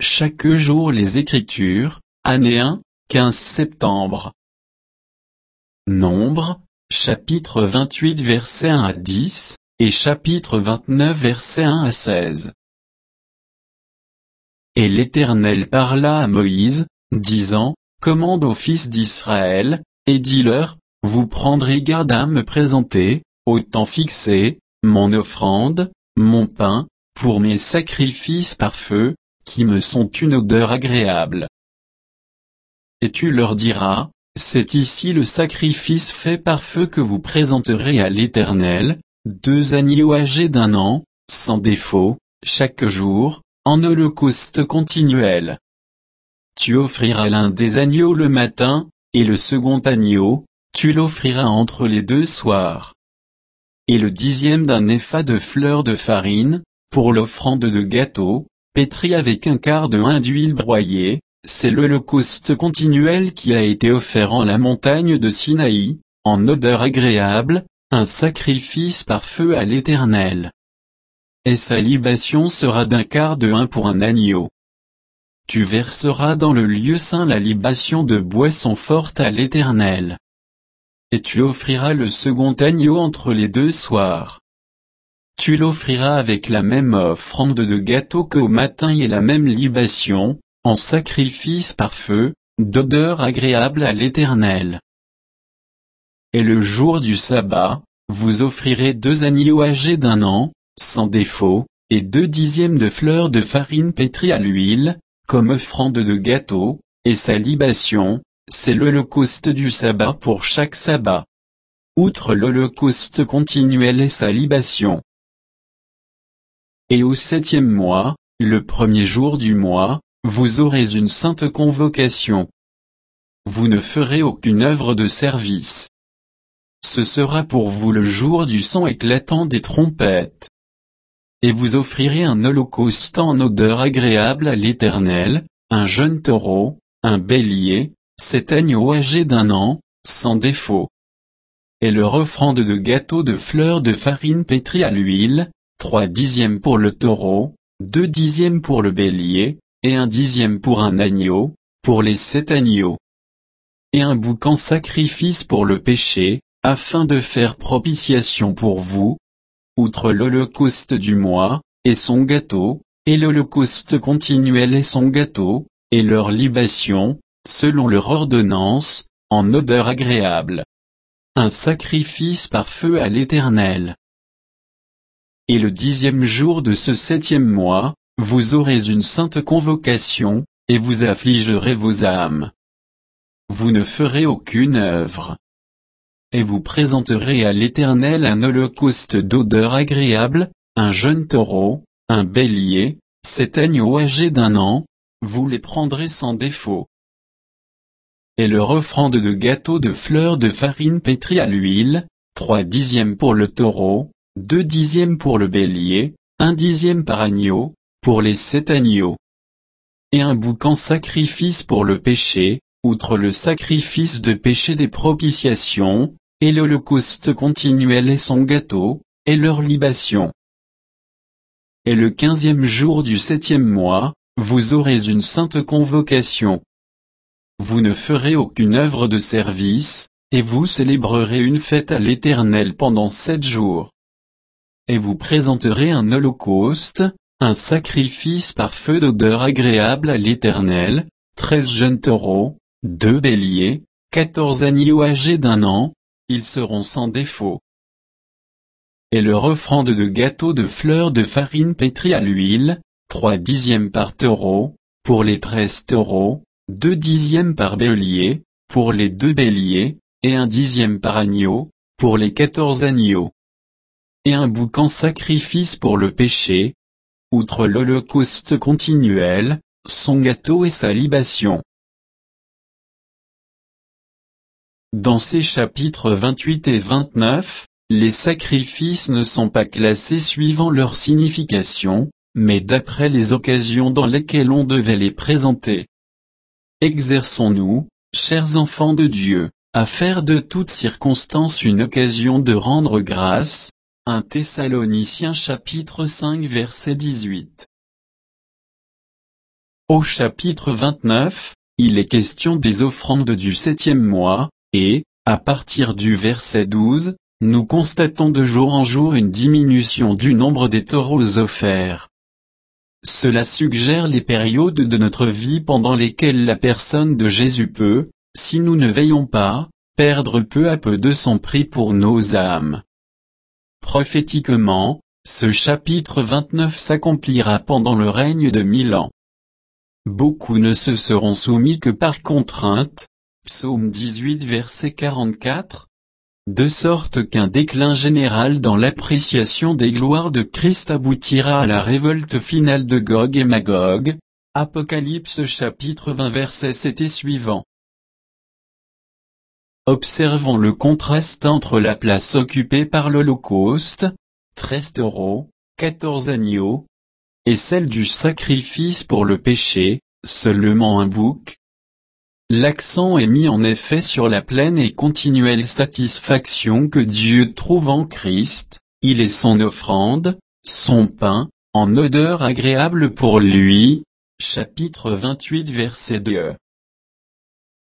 chaque jour les Écritures, année 1, 15 septembre. Nombre, chapitre 28 versets 1 à 10, et chapitre 29 versets 1 à 16. Et l'Éternel parla à Moïse, disant, commande aux fils d'Israël, et dis-leur, vous prendrez garde à me présenter, au temps fixé, mon offrande, mon pain, pour mes sacrifices par feu, qui me sont une odeur agréable. Et tu leur diras, c'est ici le sacrifice fait par feu que vous présenterez à l'Éternel, 2 agneaux âgés d'1 an, sans défaut, chaque jour, en holocauste continuel. Tu offriras l'un des agneaux le matin, et le second agneau, tu l'offriras entre les 2 soirs. Et le 10e d'un épha de fleur de farine, pour l'offrande de gâteau, pétri avec 1/4 de hin d'huile broyée, c'est l'holocauste continuel qui a été offert en la montagne de Sinaï, en odeur agréable, un sacrifice par feu à l'Éternel. Et sa libation sera d'1/4 de hin pour un agneau. Tu verseras dans le lieu saint la libation de boisson forte à l'Éternel. Et tu offriras le second agneau entre les 2 soirs. Tu l'offriras avec la même offrande de gâteau qu'au matin et la même libation, en sacrifice par feu, d'odeur agréable à l'Éternel. Et le jour du sabbat, vous offrirez 2 agneaux âgés d'1 an, sans défaut, et 2/10 de fleurs de farine pétrie à l'huile, comme offrande de gâteau, et sa libation, c'est l'holocauste du sabbat pour chaque sabbat. Outre l'holocauste continuel et sa libation. Et au 7e mois, le premier jour du mois, vous aurez une sainte convocation. Vous ne ferez aucune œuvre de service. Ce sera pour vous le jour du son éclatant des trompettes. Et vous offrirez un holocauste en odeur agréable à l'Éternel, un jeune taureau, un bélier, 7 agneaux âgés d'1 an, sans défaut. Et leur offrande de gâteau de fleurs de farine pétrie à l'huile, 3/10 pour le taureau, 2/10 pour le bélier, et 1/10 pour un agneau, pour les 7 agneaux. Et un bouc en sacrifice pour le péché, afin de faire propitiation pour vous. Outre l'holocauste du mois, et son gâteau, et l'holocauste continuel et son gâteau, et leur libation, selon leur ordonnance, en odeur agréable. Un sacrifice par feu à l'Éternel. Et le 10e jour de ce 7e mois, vous aurez une sainte convocation, et vous affligerez vos âmes. Vous ne ferez aucune œuvre. Et vous présenterez à l'Éternel un holocauste d'odeur agréable, un jeune taureau, un bélier, 7 agneaux âgés d'1 an, vous les prendrez sans défaut. Et leur offrande de gâteau de fleurs de farine pétrie à l'huile, 3/10 pour le taureau, 2/10 pour le bélier, 1/10 par agneau, pour les 7 agneaux. Et un bouc en sacrifice pour le péché, outre le sacrifice de péché des propitiations, et l'holocauste continuel et son gâteau, et leur libation. Et le 15e jour du 7e mois, vous aurez une sainte convocation. Vous ne ferez aucune œuvre de service, et vous célébrerez une fête à l'Éternel pendant 7 jours. Et vous présenterez un holocauste, un sacrifice par feu d'odeur agréable à l'Éternel, 13 jeunes taureaux, 2 béliers, 14 agneaux âgés d'1 an, ils seront sans défaut. Et leur offrande de gâteau de fleurs de farine pétrie à l'huile, 3/10 par taureau, pour les 13 taureaux, 2/10 par bélier, pour les 2 béliers, et 1/10 par agneau, pour les 14 agneaux. Et un bouc en sacrifice pour le péché, outre l'holocauste continuel, son gâteau et sa libation. Dans ces chapitres 28 et 29, les sacrifices ne sont pas classés suivant leur signification, mais d'après les occasions dans lesquelles on devait les présenter. Exerçons-nous, chers enfants de Dieu, à faire de toute circonstance une occasion de rendre grâce. 1 Thessaloniciens chapitre 5 verset 18. Au chapitre 29, il est question des offrandes du 7e mois, et, à partir du verset 12, nous constatons de jour en jour une diminution du nombre des taureaux offerts. Cela suggère les périodes de notre vie pendant lesquelles la personne de Jésus peut, si nous ne veillons pas, perdre peu à peu de son prix pour nos âmes. Prophétiquement, ce chapitre 29 s'accomplira pendant le règne de 1000 ans. Beaucoup ne se seront soumis que par contrainte, Psaume 18 verset 44, de sorte qu'un déclin général dans l'appréciation des gloires de Christ aboutira à la révolte finale de Gog et Magog, Apocalypse chapitre 20 verset 7 et suivant. Observons le contraste entre la place occupée par l'Holocauste, 13 taureaux, 14 agneaux, et celle du sacrifice pour le péché, seulement un bouc. L'accent est mis en effet sur la pleine et continuelle satisfaction que Dieu trouve en Christ, il est son offrande, son pain, en odeur agréable pour lui. Chapitre 28 verset 2.